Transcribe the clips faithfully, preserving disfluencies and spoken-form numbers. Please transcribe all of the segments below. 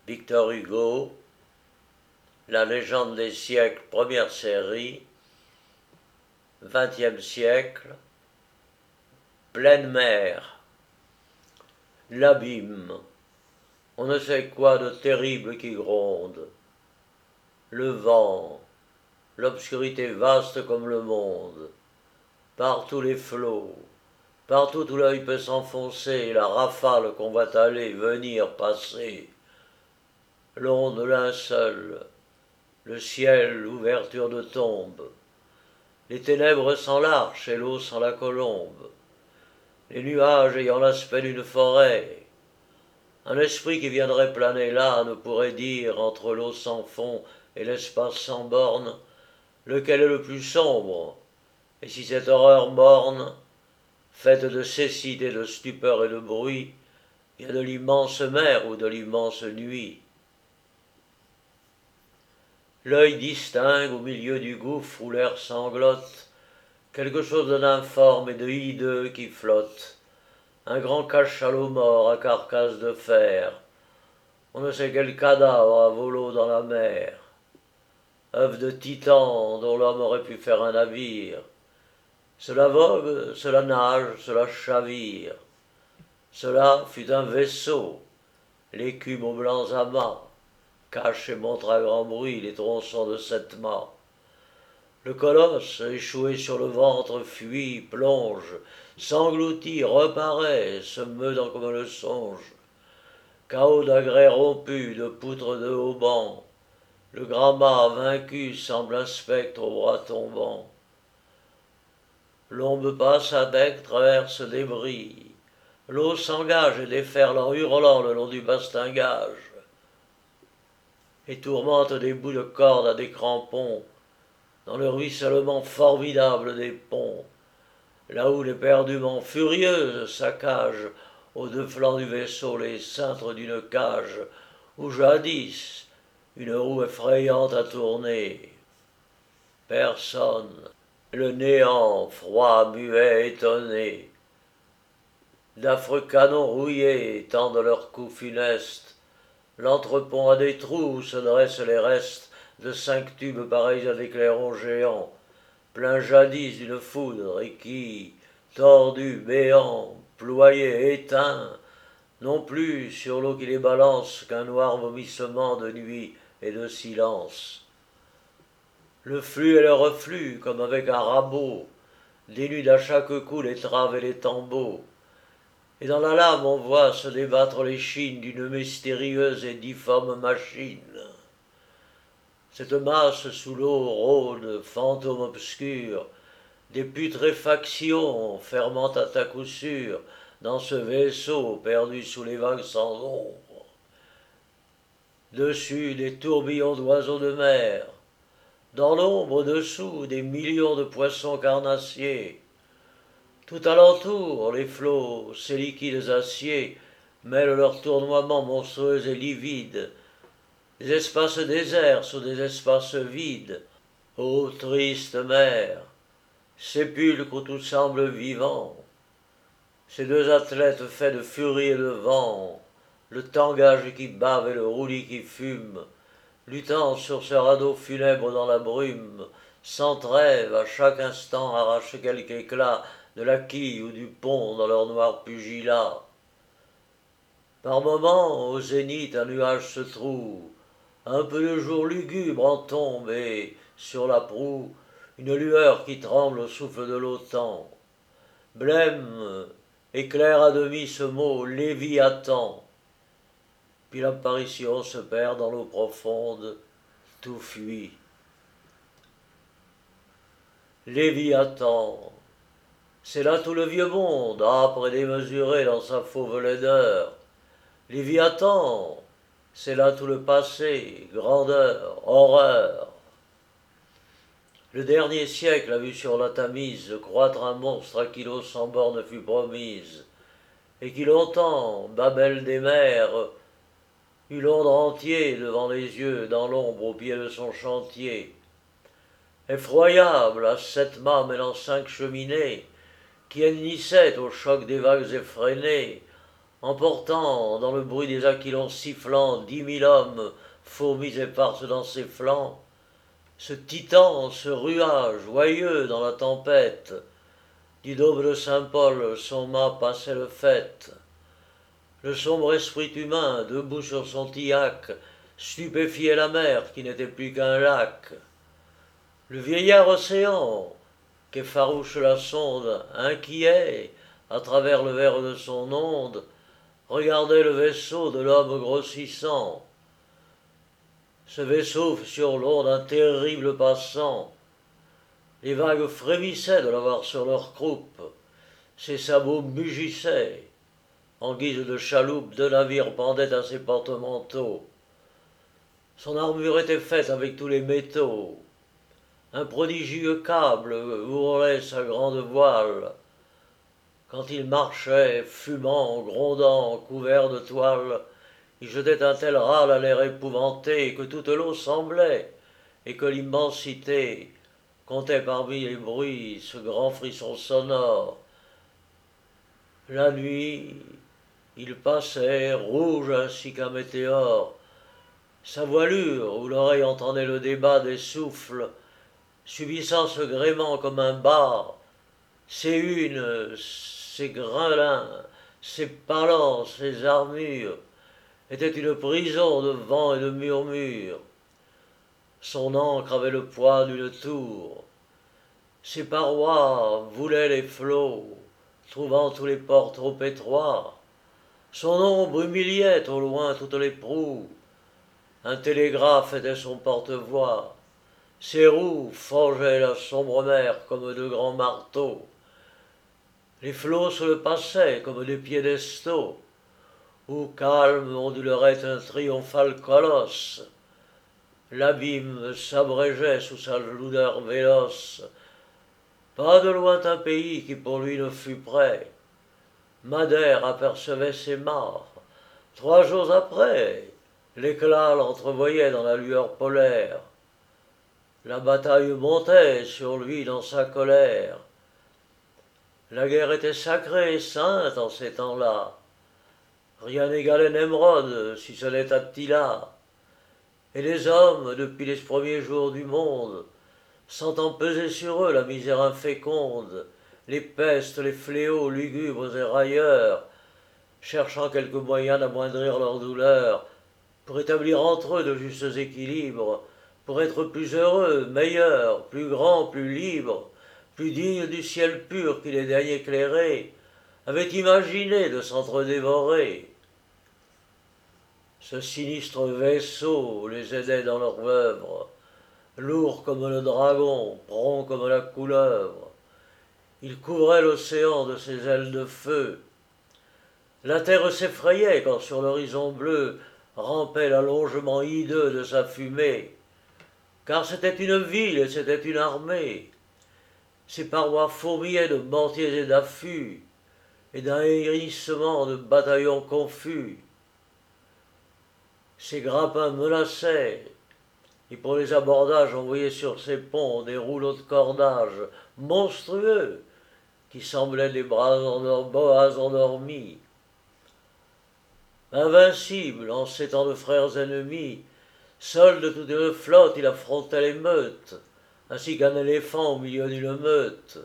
Victor Hugo, La légende des siècles, première série, vingtième siècle, pleine mer, l'abîme, on ne sait quoi de terrible qui gronde, le vent, l'obscurité vaste comme le monde, partout les flots, partout où l'œil peut s'enfoncer, la rafale qu'on voit aller, venir, passer, l'onde linceul, le ciel, l'ouverture de tombe, les ténèbres sans l'arche et l'eau sans la colombe, les nuages ayant l'aspect d'une forêt. Un esprit qui viendrait planer là ne pourrait dire, entre l'eau sans fond et l'espace sans borne, lequel est le plus sombre, et si cette horreur morne, faite de cécité, de stupeur et de bruit, vient de l'immense mer ou de l'immense nuit. L'œil distingue au milieu du gouffre où l'air sanglote quelque chose d'informe et de hideux qui flotte, un grand cachalot mort à carcasse de fer, on ne sait quel cadavre à volo dans la mer, œuvre de titan dont l'homme aurait pu faire un navire. Cela vogue, cela nage, cela chavire. Cela fut un vaisseau, l'écume aux blancs amas cache et montre à grand bruit les tronçons de sept mâts. Le colosse, échoué sur le ventre, fuit, plonge, s'engloutit, reparaît, se meut dans comme le songe. Chaos d'agrès rompus, de poutres de haubans, le grand mât vaincu semble un spectre au bras tombant. L'ombre passe à bec, traverse des bris, l'eau s'engage et déferle en hurlant le long du bastingage, et tourmente des bouts de corde à des crampons, dans le ruissellement formidable des ponts, là où l'éperdument furieuse saccage aux deux flancs du vaisseau les cintres d'une cage, où jadis une roue effrayante a tourné. Personne, le néant, froid, muet, étonné. D'affreux canons rouillés tendent leurs coups funestes, l'entrepont a des trous où se dressent les restes de cinq tubes pareils à des clairons géants, pleins jadis d'une foudre, et qui, tordus, béants, ployés, éteints, n'ont plus sur l'eau qui les balance qu'un noir vomissement de nuit et de silence. Le flux et le reflux, comme avec un rabot, dénudent à chaque coup les traves et les tambours, et dans la lame on voit se débattre les chines d'une mystérieuse et difforme machine. Cette masse sous l'eau rôde, fantôme obscur, des putréfactions fermentent à ta coup sûr dans ce vaisseau perdu sous les vagues sans ombre. Dessus des tourbillons d'oiseaux de mer, dans l'ombre dessous des millions de poissons carnassiers. Tout alentour, les flots, ces liquides aciers, mêlent leurs tournoiements monstrueux et livides, des espaces déserts sous des espaces vides. Ô triste mer, sépulcre où tout semble vivant, ces deux athlètes faits de furie et de vent, le tangage qui bave et le roulis qui fume, luttant sur ce radeau funèbre dans la brume, sans trêve, à chaque instant arrache quelque éclat de la quille ou du pont dans leur noir pugilat. Par moments, au zénith, un nuage se trouve, un peu de jour lugubre en tombe, et, sur la proue, une lueur qui tremble au souffle de l'autan. Blême, éclaire à demi ce mot, Léviathan. Puis l'apparition se perd dans l'eau profonde, tout fuit. Léviathan, c'est là tout le vieux monde, âpre et démesuré dans sa fauve laideur. Léviathan, c'est là tout le passé, grandeur, horreur. Le dernier siècle a vu sur la Tamise croître un monstre à qui l'eau sans borne fut promise, et qui longtemps, Babel des mers, eut Londres entier devant les yeux, dans l'ombre au pied de son chantier. Effroyable, à sept mâts mêlant cinq cheminées, qui hennissaient au choc des vagues effrénées, emportant dans le bruit des aquilons sifflants dix mille hommes, fourmis éparses dans ses flancs, ce titan se rua joyeux dans la tempête, du dôme de Saint-Paul son mât passait le faîte. Le sombre esprit humain, debout sur son tillac, stupéfiait la mer qui n'était plus qu'un lac. Le vieillard océan, qu'effarouche la sonde, inquiet, à travers le verre de son onde, regardait le vaisseau de l'homme grossissant. Ce vaisseau fut sur l'onde un terrible passant. Les vagues frémissaient de l'avoir sur leur croupe. Ses sabots mugissaient. En guise de chaloupe, deux navires pendaient à ses porte-manteaux. Son armure était faite avec tous les métaux. Un prodigieux câble ourlait sa grande voile. Quand il marchait, fumant, grondant, couvert de toile, il jetait un tel râle à l'air épouvanté que toute l'eau semblait, et que l'immensité comptait parmi les bruits ce grand frisson sonore. La nuit, il passait, rouge ainsi qu'un météore. Sa voilure, où l'oreille entendait le débat des souffles, subissant ce gréement comme un bar, ses hunes, ses grinlins, ses palans, ses armures, étaient une prison de vent et de murmures. Son ancre avait le poids d'une tour. Ses parois voulaient les flots, trouvant tous les ports trop étroits. Son ombre humiliait au loin toutes les proues. Un télégraphe était son porte-voix. Ses roues forgeaient la sombre mer comme de grands marteaux. Les flots se le passaient comme des piédestaux, où calme ondulerait un triomphal colosse. L'abîme s'abrégeait sous sa lourdeur véloce. Pas de lointain pays qui pour lui ne fût près. Madère apercevait ses mares. Trois jours après, l'éclat l'entrevoyait dans la lueur polaire. La bataille montait sur lui dans sa colère. La guerre était sacrée et sainte en ces temps-là. Rien n'égalait Nemrod, si ce n'est Attila. Et les hommes, depuis les premiers jours du monde, sentant peser sur eux la misère inféconde, les pestes, les fléaux lugubres et railleurs, cherchant quelque moyen d'amoindrir leur douleur, pour établir entre eux de justes équilibres, pour être plus heureux, meilleurs, plus grands, plus libres, plus dignes du ciel pur qui les daigne éclairer, avaient imaginé de s'entre-dévorer. Ce sinistre vaisseau les aidait dans leur œuvre, lourd comme le dragon, prompt comme la couleuvre. Il couvrait l'océan de ses ailes de feu. La terre s'effrayait quand sur l'horizon bleu rampait l'allongement hideux de sa fumée, car c'était une ville et c'était une armée. Ses parois fourmillaient de mortiers et d'affûts, et d'un hérissement de bataillons confus. Ses grappins menaçaient, et pour les abordages on voyait sur ses ponts des rouleaux de cordage monstrueux qui semblaient des bras endor- boas endormis. Invincible en ces temps de frères ennemis, seul de toute une flotte il affrontait les meutes, ainsi qu'un éléphant au milieu d'une meute.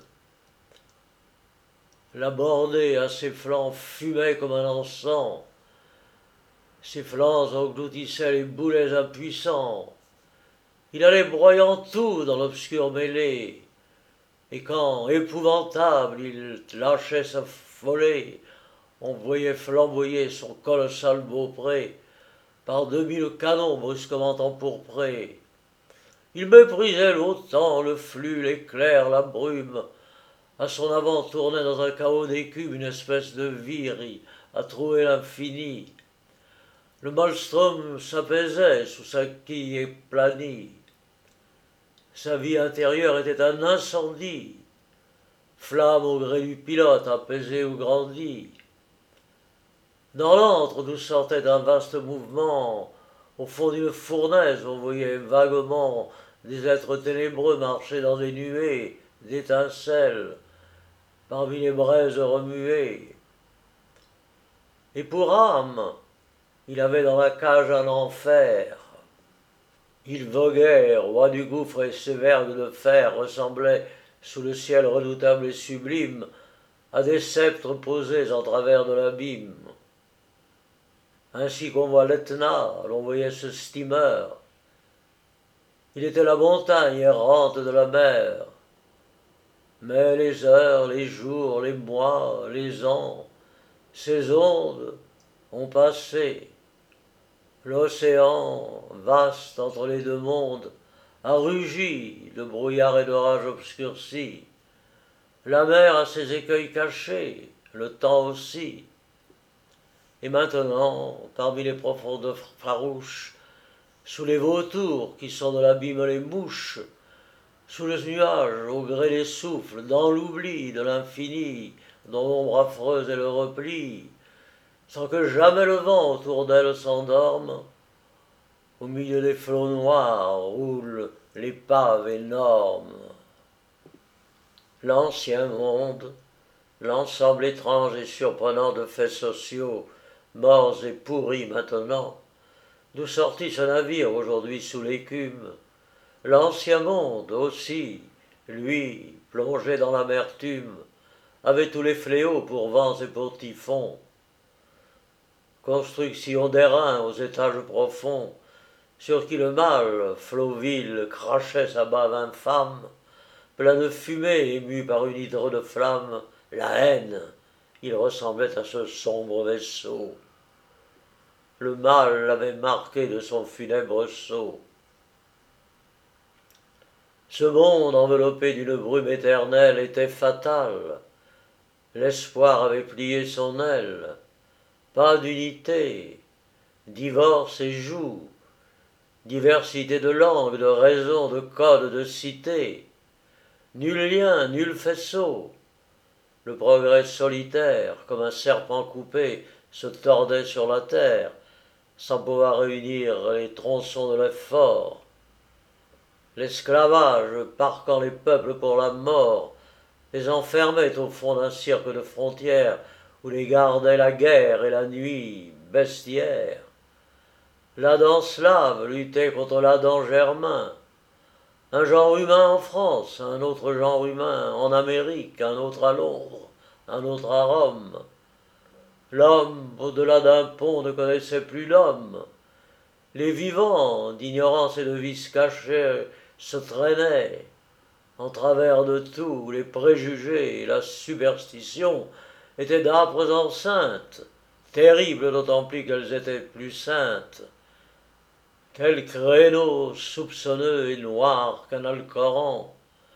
La bordée à ses flancs fumait comme un encens, ses flancs engloutissaient les boulets impuissants. Il allait broyant tout dans l'obscure mêlée, et quand, épouvantable, il lâchait sa volée, on voyait flamboyer son colossal beaupré par deux mille canons brusquement empourprés. Il méprisait l'autan, le flux, l'éclair, la brume. À son avant tournait dans un chaos d'écume une espèce de viri à trouer l'infini. Le maelstrom s'apaisait sous sa quille éplanie. Sa vie intérieure était un incendie, flamme au gré du pilote, apaisée ou grandie. Dans l'antre d'où sortait un vaste mouvement, au fond d'une fournaise on voyait vaguement des êtres ténébreux marcher dans des nuées d'étincelles, parmi les braises remuées. Et pour âme, il avait dans la cage un enfer. Il voguait, roi du gouffre, et ses vergues de fer ressemblaient, sous le ciel redoutable et sublime, à des sceptres posés en travers de l'abîme. Ainsi qu'on voit l'Etna, l'on voyait ce steamer. Il était la montagne errante de la mer. Mais les heures, les jours, les mois, les ans, ces ondes ont passé. L'océan, vaste entre les deux mondes, a rugi de brouillard et d'orage obscurcis. La mer a ses écueils cachés, le temps aussi. Et maintenant, parmi les profondeurs farouches, sous les vautours qui sont de l'abîme les mouches, sous le nuage, au gré des souffles, dans l'oubli de l'infini, dont l'ombre affreuse est le repli, sans que jamais le vent autour d'elle s'endorme, au milieu des flots noirs roulent l'épave énorme. L'ancien monde, l'ensemble étrange et surprenant de faits sociaux, morts et pourris maintenant, d'où sortit ce navire aujourd'hui sous l'écume. L'ancien monde aussi, lui, plongé dans l'amertume, avait tous les fléaux pour vents et pour typhons. Construction d'airain aux étages profonds, sur qui le mal, flot vil, crachait sa bave infâme, plein de fumée, ému par une hydre de flamme, la haine, il ressemblait à ce sombre vaisseau. Le mal l'avait marqué de son funèbre sceau. Ce monde enveloppé d'une brume éternelle était fatal. L'espoir avait plié son aile. Pas d'unité, divorce et joug, diversité de langues, de raisons, de codes, de cités. Nul lien, nul faisceau. Le progrès solitaire, comme un serpent coupé, se tordait sur la terre, sans pouvoir réunir les tronçons de l'effort. L'esclavage, parquant les peuples pour la mort, les enfermait au fond d'un cirque de frontières où les gardait la guerre et la nuit bestiaire. L'Adam slave luttait contre l'Adam germain. Un genre humain en France, un autre genre humain en Amérique, un autre à Londres, un autre à Rome. L'homme, au-delà d'un pont, ne connaissait plus l'homme. Les vivants, d'ignorance et de vices cachés, se traînaient. En travers de tout, les préjugés et la superstition étaient d'âpres enceintes, terribles d'autant plus qu'elles étaient plus saintes. Quel créneau soupçonneux et noir qu'un Alcoran.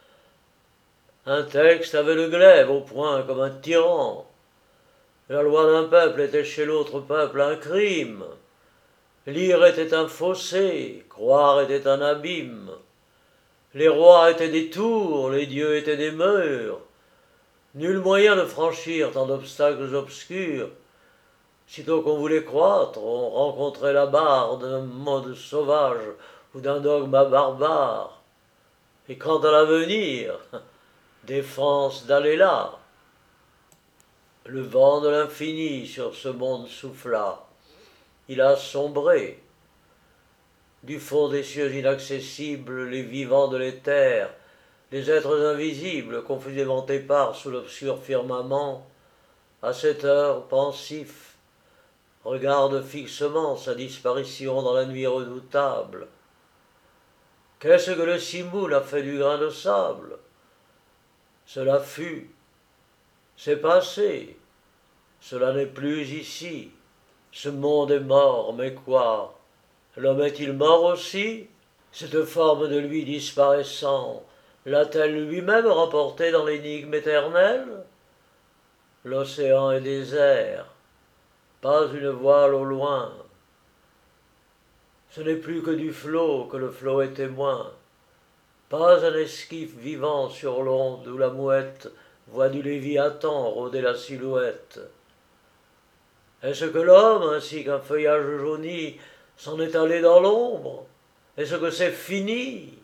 Un texte avait le glaive au poing comme un tyran. La loi d'un peuple était chez l'autre peuple un crime. Lire était un fossé, croire était un abîme. Les rois étaient des tours, les dieux étaient des murs. Nul moyen de franchir tant d'obstacles obscurs. Sitôt qu'on voulait croître, on rencontrait la barre d'un mode sauvage ou d'un dogme barbare. Et quant à l'avenir, défense d'aller là. Le vent de l'infini sur ce monde souffla. Il a sombré. Du fond des cieux inaccessibles, les vivants de l'éther, les êtres invisibles, confusément épars sous l'obscur firmament, à cette heure, pensifs, regardent fixement sa disparition dans la nuit redoutable. Qu'est-ce que le Simoun a fait du grain de sable? Cela fut, c'est passé, cela n'est plus ici, ce monde est mort, mais quoi? L'homme est-il mort aussi? Cette forme de lui disparaissant, l'a-t-elle lui-même remporté dans l'énigme éternelle? L'océan est désert, pas une voile au loin. Ce n'est plus que du flot que le flot est témoin, pas un esquif vivant sur l'onde où la mouette voit du Léviathan rôder la silhouette. Est-ce que l'homme, ainsi qu'un feuillage jauni, s'en est allé dans l'ombre? Est-ce que c'est fini?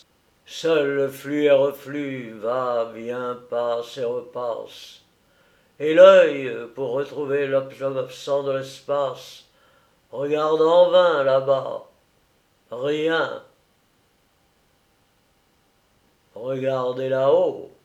Seul le flux et reflux va, vient, passe et repasse. et l'œil pour retrouver l'objet absent de l'espace, regarde en vain là-bas, rien. Regardez là-haut,